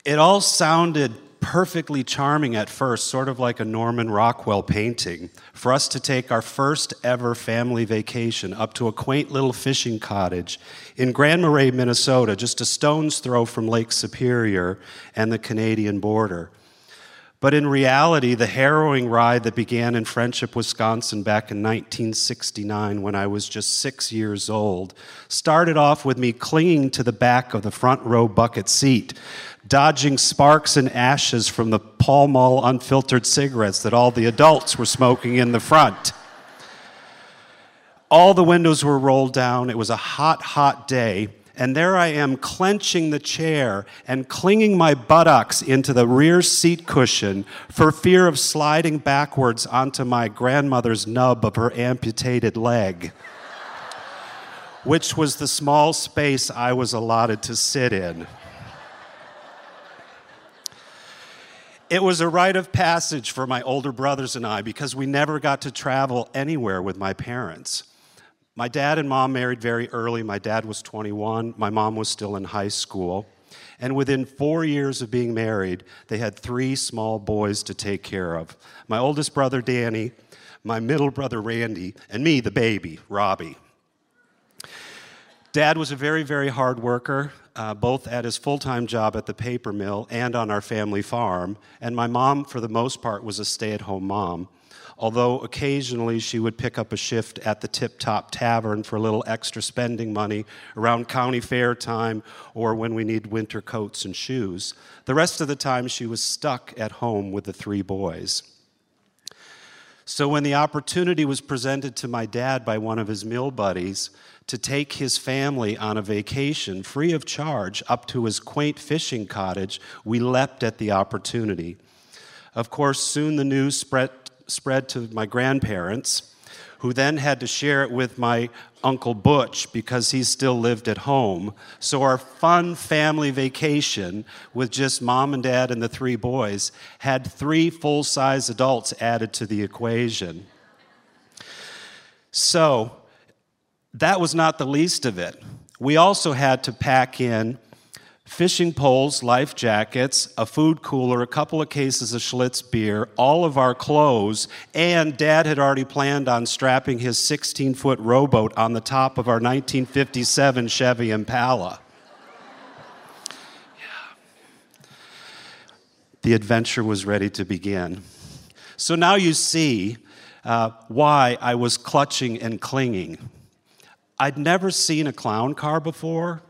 It all sounded perfectly charming at first, sort of like a Norman Rockwell painting, for us to take our first ever family vacation up to a quaint little fishing cottage in Grand Marais, Minnesota, just a stone's throw from Lake Superior and the Canadian border. But in reality, the harrowing ride that began in Friendship, Wisconsin back in 1969 when I was just 6 years old started off with me clinging to the back of the front row bucket seat, dodging sparks and ashes from the Pall Mall unfiltered cigarettes that all the adults were smoking in the front. All the windows were rolled down. It was a hot, hot day. And there I am clenching the chair and clinging my buttocks into the rear seat cushion for fear of sliding backwards onto my grandmother's nub of her amputated leg, which was the small space I was allotted to sit in. It was a rite of passage for my older brothers and I because we never got to travel anywhere with my parents. My dad and mom married very early. My dad was 21. My mom was still in high school. And within 4 years of being married, they had 3 small boys to take care of. My oldest brother, Danny, my middle brother, Randy, and me, the baby, Robbie. Dad was a very, very hard worker, both at his full-time job at the paper mill and on our family farm. And my mom, for the most part, was a stay-at-home mom, although occasionally she would pick up a shift at the Tip Top Tavern for a little extra spending money around county fair time or when we need winter coats and shoes. The rest of the time she was stuck at home with the 3 boys. So when the opportunity was presented to my dad by one of his mill buddies to take his family on a vacation free of charge up to his quaint fishing cottage, we leapt at the opportunity. Of course, soon the news spread to my grandparents, who then had to share it with my Uncle Butch because he still lived at home. So our fun family vacation with just mom and dad and the 3 boys had 3 full-size adults added to the equation. So that was not the least of it. We also had to pack in fishing poles, life jackets, a food cooler, a couple of cases of Schlitz beer, all of our clothes, and Dad had already planned on strapping his 16-foot rowboat on the top of our 1957 Chevy Impala. The adventure was ready to begin. So now you see why I was clutching and clinging. I'd never seen a clown car before,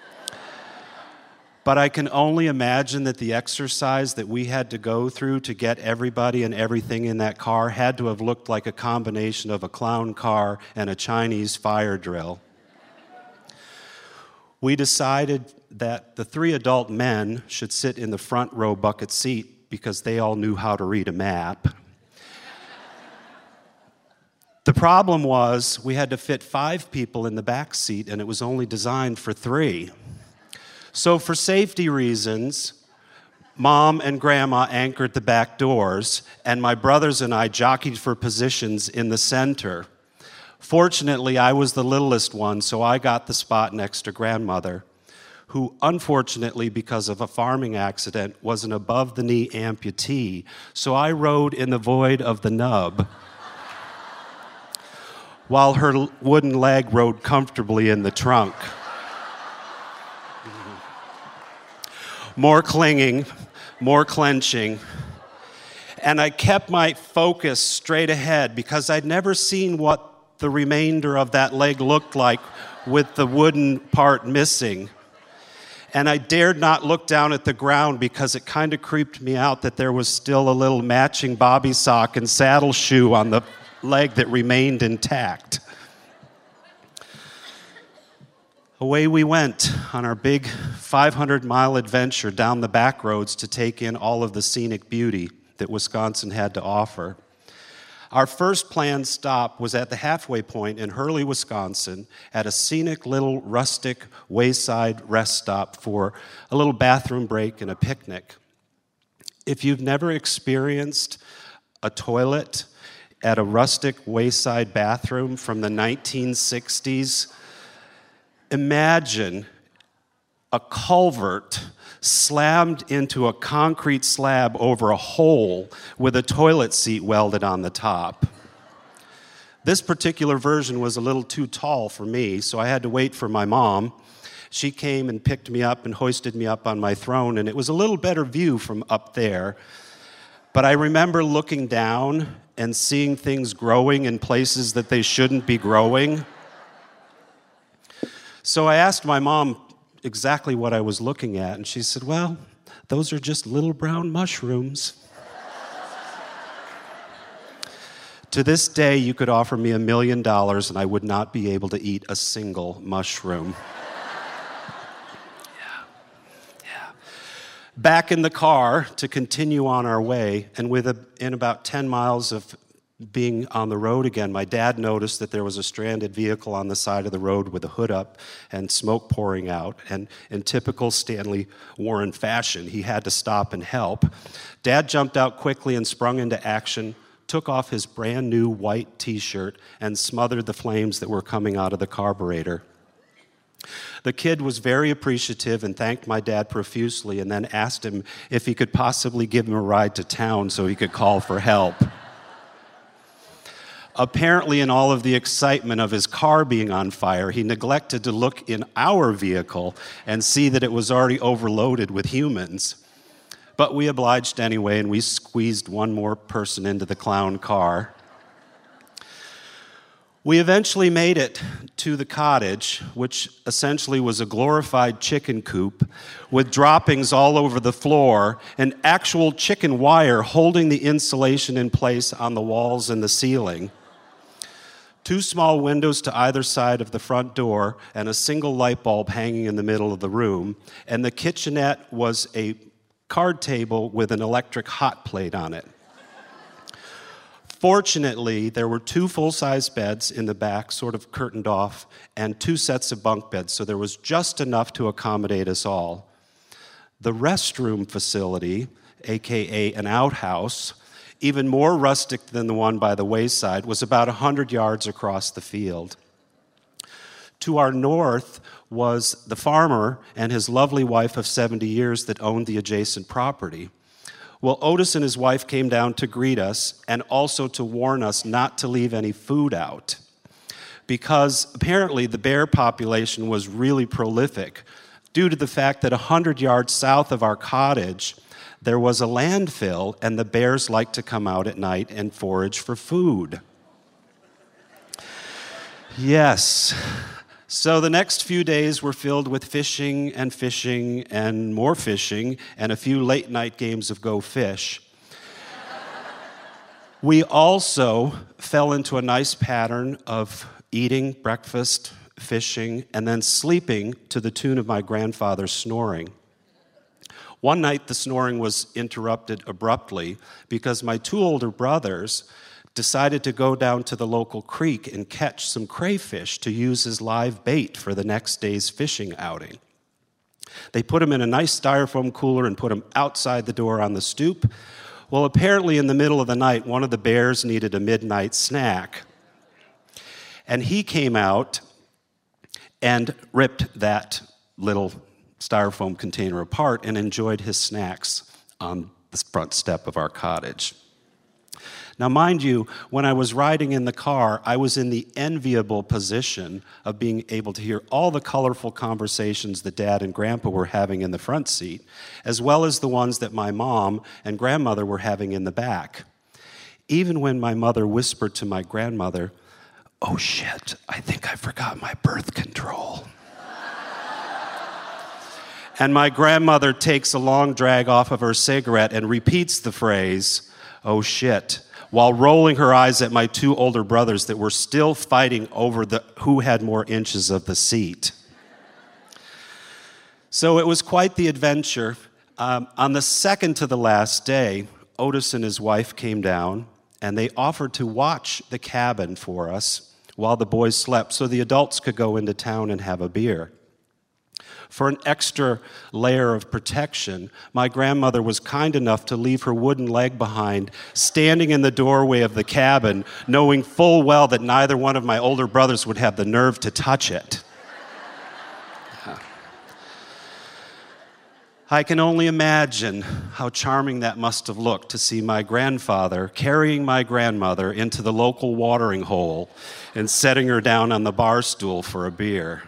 but I can only imagine that the exercise that we had to go through to get everybody and everything in that car had to have looked like a combination of a clown car and a Chinese fire drill. We decided that the 3 adult men should sit in the front row bucket seat because they all knew how to read a map. The problem was we had to fit 5 people in the back seat, and it was only designed for 3. So for safety reasons, Mom and Grandma anchored the back doors, and my brothers and I jockeyed for positions in the center. Fortunately, I was the littlest one, so I got the spot next to Grandmother, who unfortunately, because of a farming accident, was an above-the-knee amputee. So I rode in the void of the nub, while her wooden leg rode comfortably in the trunk. More clinging, more clenching. And I kept my focus straight ahead because I'd never seen what the remainder of that leg looked like with the wooden part missing. And I dared not look down at the ground because it kind of creeped me out that there was still a little matching bobby sock and saddle shoe on the leg that remained intact. Away we went on our big 500-mile adventure down the back roads to take in all of the scenic beauty that Wisconsin had to offer. Our first planned stop was at the halfway point in Hurley, Wisconsin, at a scenic little rustic wayside rest stop for a little bathroom break and a picnic. If you've never experienced a toilet at a rustic wayside bathroom from the 1960s, imagine a culvert slammed into a concrete slab over a hole with a toilet seat welded on the top. This particular version was a little too tall for me, so I had to wait for my mom. She came and picked me up and hoisted me up on my throne, and it was a little better view from up there. But I remember looking down and seeing things growing in places that they shouldn't be growing. So I asked my mom exactly what I was looking at, and she said, "Well, those are just little brown mushrooms." To this day, you could offer me $1 million and I would not be able to eat a single mushroom. Yeah. Back in the car to continue on our way, and in about 10 miles of being on the road again, my dad noticed that there was a stranded vehicle on the side of the road with the hood up and smoke pouring out. And in typical Stanley Warren fashion, he had to stop and help. Dad jumped out quickly and sprung into action, took off his brand new white t-shirt and smothered the flames that were coming out of the carburetor. The kid was very appreciative and thanked my dad profusely, and then asked him if he could possibly give him a ride to town so he could call for help. Apparently, in all of the excitement of his car being on fire, he neglected to look in our vehicle and see that it was already overloaded with humans. But we obliged anyway, and we squeezed one more person into the clown car. We eventually made it to the cottage, which essentially was a glorified chicken coop with droppings all over the floor and actual chicken wire holding the insulation in place on the walls and the ceiling. 2 small windows to either side of the front door and a single light bulb hanging in the middle of the room. And the kitchenette was a card table with an electric hot plate on it. Fortunately, there were 2 full-size beds in the back, sort of curtained off, and 2 sets of bunk beds, so there was just enough to accommodate us all. The restroom facility, aka an outhouse, even more rustic than the one by the wayside, was about 100 yards across the field. To our north was the farmer and his lovely wife of 70 years that owned the adjacent property. Well, Otis and his wife came down to greet us and also to warn us not to leave any food out, because apparently the bear population was really prolific due to the fact that 100 yards south of our cottage, there was a landfill, and the bears liked to come out at night and forage for food. Yes. So the next few days were filled with fishing and more fishing and a few late night games of Go Fish. We also fell into a nice pattern of eating breakfast, fishing, and then sleeping to the tune of my grandfather's snoring. One night, the snoring was interrupted abruptly because my 2 older brothers decided to go down to the local creek and catch some crayfish to use as live bait for the next day's fishing outing. They put them in a nice styrofoam cooler and put them outside the door on the stoop. Well, apparently in the middle of the night, one of the bears needed a midnight snack. And he came out and ripped that little styrofoam container apart and enjoyed his snacks on the front step of our cottage. Now, mind you, when I was riding in the car, I was in the enviable position of being able to hear all the colorful conversations that Dad and Grandpa were having in the front seat, as well as the ones that my mom and grandmother were having in the back. Even when my mother whispered to my grandmother, "Oh shit, I think I forgot my birth control." And my grandmother takes a long drag off of her cigarette and repeats the phrase, "Oh shit," while rolling her eyes at my 2 older brothers that were still fighting over who had more inches of the seat. So it was quite the adventure. On the second to the last day, Otis and his wife came down, and they offered to watch the cabin for us while the boys slept so the adults could go into town and have a beer. For an extra layer of protection, my grandmother was kind enough to leave her wooden leg behind, standing in the doorway of the cabin, knowing full well that neither one of my older brothers would have the nerve to touch it. I can only imagine how charming that must have looked to see my grandfather carrying my grandmother into the local watering hole and setting her down on the bar stool for a beer.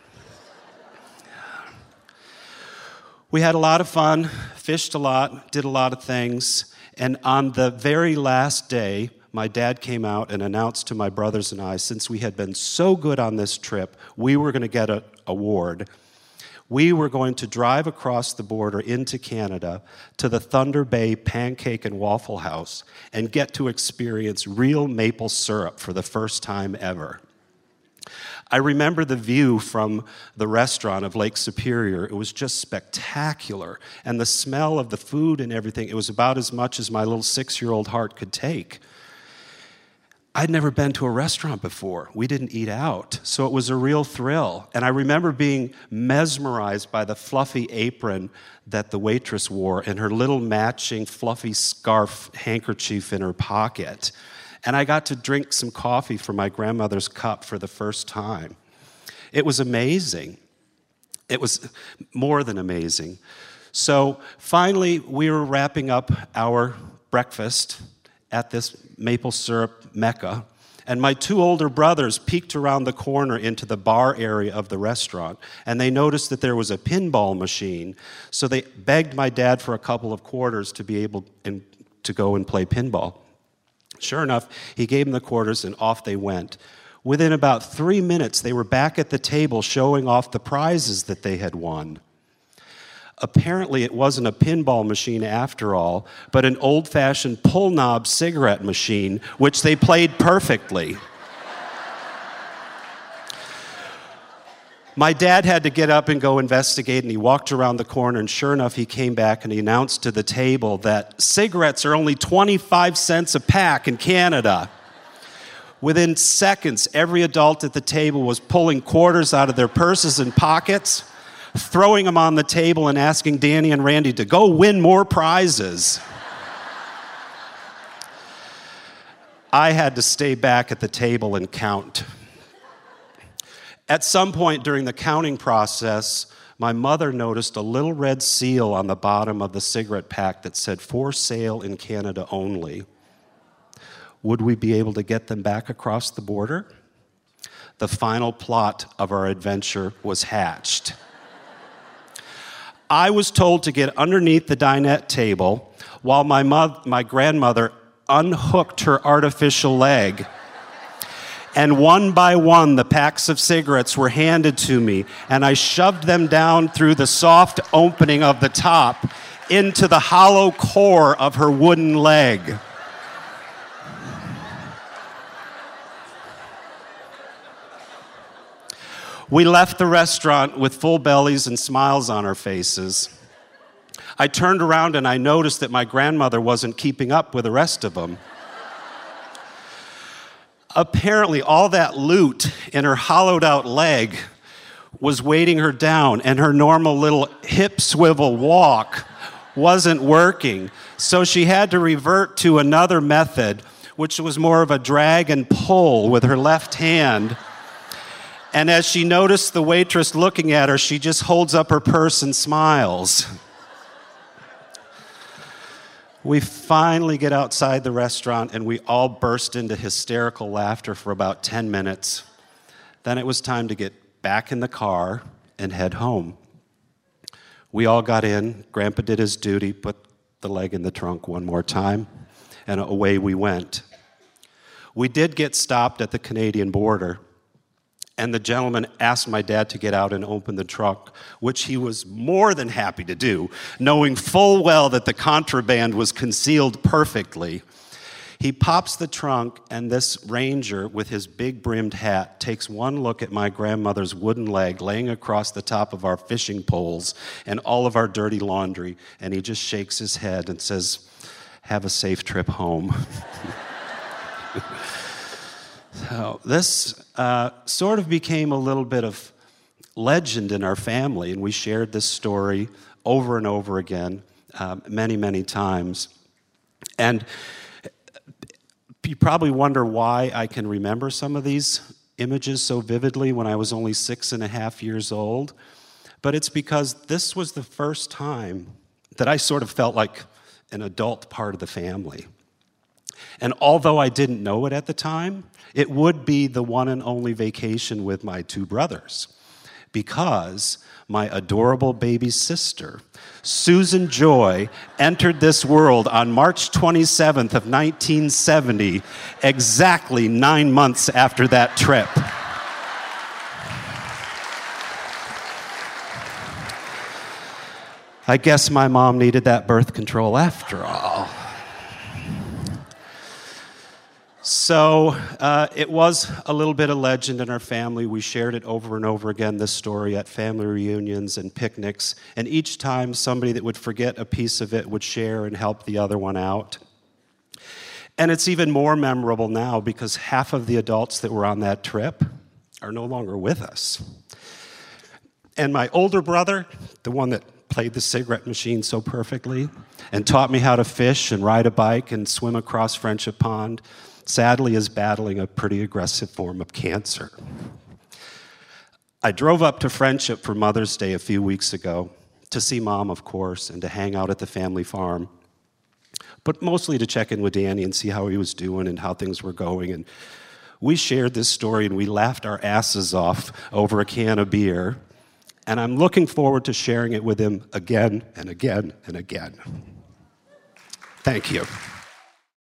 We had a lot of fun, fished a lot, did a lot of things, and on the very last day, my dad came out and announced to my brothers and I, since we had been so good on this trip, we were going to get an award. We were going to drive across the border into Canada to the Thunder Bay Pancake and Waffle House and get to experience real maple syrup for the first time ever. I remember the view from the restaurant of Lake Superior. It was just spectacular. And the smell of the food and everything, it was about as much as my little 6-year-old heart could take. I'd never been to a restaurant before. We didn't eat out, so it was a real thrill. And I remember being mesmerized by the fluffy apron that the waitress wore and her little matching fluffy scarf handkerchief in her pocket. And I got to drink some coffee from my grandmother's cup for the first time. It was amazing. It was more than amazing. So finally, we were wrapping up our breakfast at this maple syrup mecca, and my 2 older brothers peeked around the corner into the bar area of the restaurant, and they noticed that there was a pinball machine, so they begged my dad for a couple of quarters to be able to go and play pinball. Sure enough, he gave them the quarters, and off they went. Within about 3 minutes, they were back at the table showing off the prizes that they had won. Apparently, it wasn't a pinball machine after all, but an old-fashioned pull-knob cigarette machine, which they played perfectly. My dad had to get up and go investigate, and he walked around the corner, and sure enough, he came back and he announced to the table that cigarettes are only 25 cents a pack in Canada. Within seconds, every adult at the table was pulling quarters out of their purses and pockets, throwing them on the table and asking Danny and Randy to go win more prizes. I had to stay back at the table and count. At some point during the counting process, my mother noticed a little red seal on the bottom of the cigarette pack that said, "For sale in Canada only." Would we be able to get them back across the border? The final plot of our adventure was hatched. I was told to get underneath the dinette table while my grandmother unhooked her artificial leg. And one by one, the packs of cigarettes were handed to me, and I shoved them down through the soft opening of the top into the hollow core of her wooden leg. We left the restaurant with full bellies and smiles on our faces. I turned around and I noticed that my grandmother wasn't keeping up with the rest of them. Apparently, all that loot in her hollowed-out leg was weighting her down, and her normal little hip swivel walk wasn't working. So she had to revert to another method, which was more of a drag and pull with her left hand. And as she noticed the waitress looking at her, she just holds up her purse and smiles. We finally get outside the restaurant, and we all burst into hysterical laughter for about 10 minutes. Then it was time to get back in the car and head home. We all got in. Grandpa did his duty, put the leg in the trunk one more time, and away we went. We did get stopped at the Canadian border, and the gentleman asked my dad to get out and open the trunk, which he was more than happy to do, knowing full well that the contraband was concealed perfectly. He pops the trunk, and this ranger with his big brimmed hat takes one look at my grandmother's wooden leg laying across the top of our fishing poles and all of our dirty laundry, and he just shakes his head and says, "Have a safe trip home." So this sort of became a little bit of legend in our family, and we shared this story over and over again, many, many times. And you probably wonder why I can remember some of these images so vividly when I was only 6.5 years old. But it's because this was the first time that I sort of felt like an adult part of the family. And although I didn't know it at the time, it would be the one and only vacation with my two brothers, because my adorable baby sister, Susan Joy, entered this world on March 27th of 1970, exactly 9 months after that trip. I guess my mom needed that birth control after all. So it was a little bit of legend in our family. We shared it over and over again, this story, at family reunions and picnics. And each time, somebody that would forget a piece of it would share and help the other one out. And it's even more memorable now because half of the adults that were on that trip are no longer with us. And my older brother, the one that played the cigarette machine so perfectly and taught me how to fish and ride a bike and swim across Friendship Pond, sadly is battling a pretty aggressive form of cancer. I drove up to Friendship for Mother's Day a few weeks ago to see Mom, of course, and to hang out at the family farm, but mostly to check in with Danny and see how he was doing and how things were going. And we shared this story and we laughed our asses off over a can of beer, and I'm looking forward to sharing it with him again and again and again. Thank you.